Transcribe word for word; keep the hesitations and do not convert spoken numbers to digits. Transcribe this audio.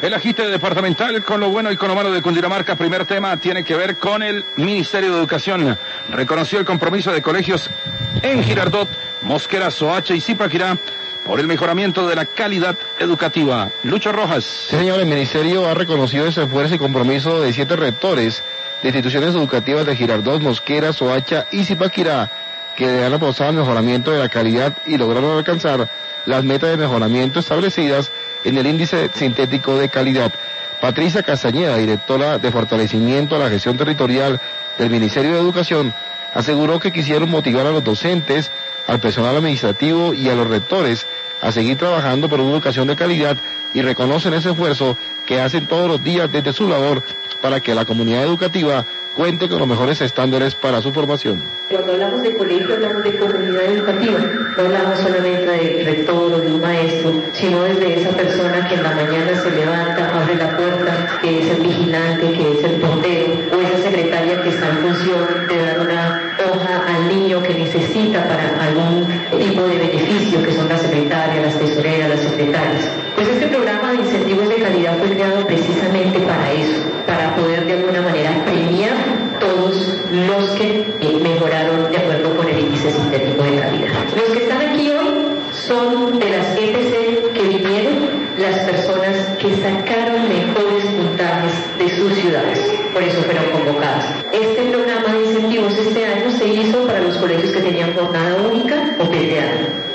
El agite departamental con lo bueno y con lo malo de Cundinamarca. Primer tema tiene que ver con el Ministerio de Educación. Reconoció el compromiso de colegios en Girardot, Mosquera, Soacha y Zipaquirá por el mejoramiento de la calidad educativa. Lucho Rojas. Sí, señor, el Ministerio ha reconocido ese esfuerzo y compromiso de siete rectores de instituciones educativas de Girardot, Mosquera, Soacha y Zipaquirá, que han apostado al mejoramiento de la calidad y lograron alcanzar las metas de mejoramiento establecidas en el índice sintético de calidad. Patricia Castañeda, directora de fortalecimiento a la gestión territorial del Ministerio de Educación, aseguró que quisieron motivar a los docentes, al personal administrativo y a los rectores a seguir trabajando por una educación de calidad y reconocen ese esfuerzo que hacen todos los días desde su labor para que la comunidad educativa cuente con los mejores estándares para su formación. Cuando hablamos de colegio, hablamos de comunidad educativa. No hablamos solamente del rector o de un maestro, sino desde esa persona que en la mañana se levanta, abre la puerta, que es el vigilante, que es el portero, o esa secretaria que está en función de dar una hoja al niño que necesita para algún tipo de beneficio, que son las secretarias, las tesoreras, las secretarias. Pues este programa de incentivos de calidad fue creado precisamente para eso, para poder de alguna manera premiar todos los que eh, mejoraron de acuerdo con el índice sintético de calidad. Los que están aquí hoy son de las E P C que vinieron, las personas que sacaron mejores puntajes de sus ciudades, por eso fueron convocadas. Este programa de incentivos este año se hizo para los colegios que tenían jornada única o P T A.